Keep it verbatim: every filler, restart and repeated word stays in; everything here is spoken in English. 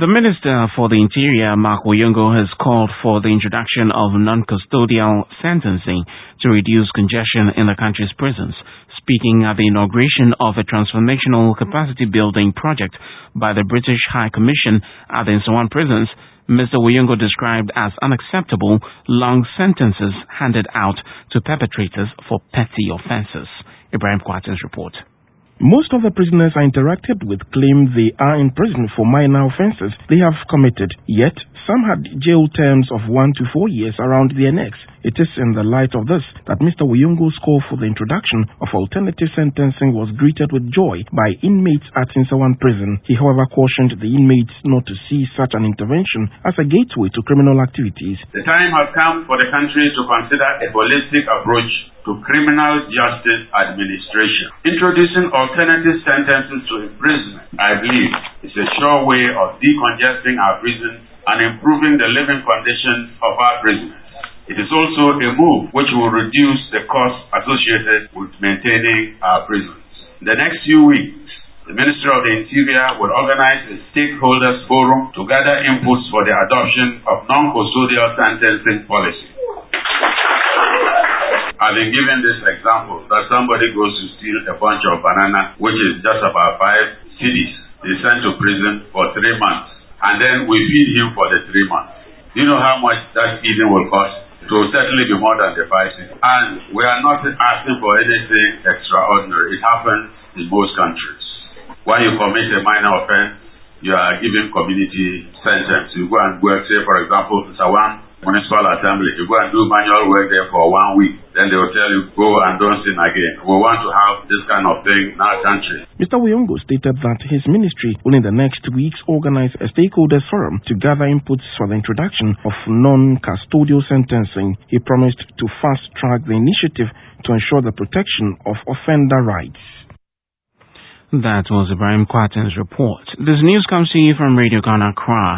The Minister for the Interior, Mark Oyongo, has called for the introduction of non-custodial sentencing to reduce congestion in the country's prisons. Speaking at the inauguration of a transformational capacity building project by the British High Commission at the Nsawam prisons, Mister Oyongo described as unacceptable long sentences handed out to perpetrators for petty offences. Ibrahim Kwatin's report. Most of the prisoners I interacted with claim they are in prison for minor offences they have committed, yet some had jail terms of one to four years around their necks. It is in the light of this that Mister Oyongo's call for the introduction of alternative sentencing was greeted with joy by inmates at Nsawam prison. He, however, cautioned the inmates not to see such an intervention as a gateway to criminal activities. The time has come for the country to consider a holistic approach to criminal justice administration. Introducing alternative sentences to imprisonment, I believe, is a sure way of decongesting our prisons and improving the living conditions of our prisoners. It is also a move which will reduce the costs associated with maintaining our prisons. In the next few weeks, the Ministry of the Interior will organize a stakeholders forum to gather inputs for the adoption of non-custodial sentencing policy. I've been given this example that somebody goes to steal a bunch of banana, which is just about five cedis. He's sent to prison for three months, and then we feed him for the three months. Do you know how much that feeding will cost? It will certainly be more than the five cedis. And we are not asking for anything extraordinary. It happens in most countries. When you commit a minor offense, you are given community sentence. You go and work, say for example, Nsawam Municipal Assembly, you go and do manual work there for one week. Then they will tell you, go and don't sin again. We want to have this kind of thing in our country. Mister Oyongo stated that his ministry will in the next weeks organize a stakeholders forum to gather inputs for the introduction of non-custodial sentencing. He promised to fast-track the initiative to ensure the protection of offender rights. That was Ibrahim Kwatin's report. This news comes to you from Radio Ghana Accra.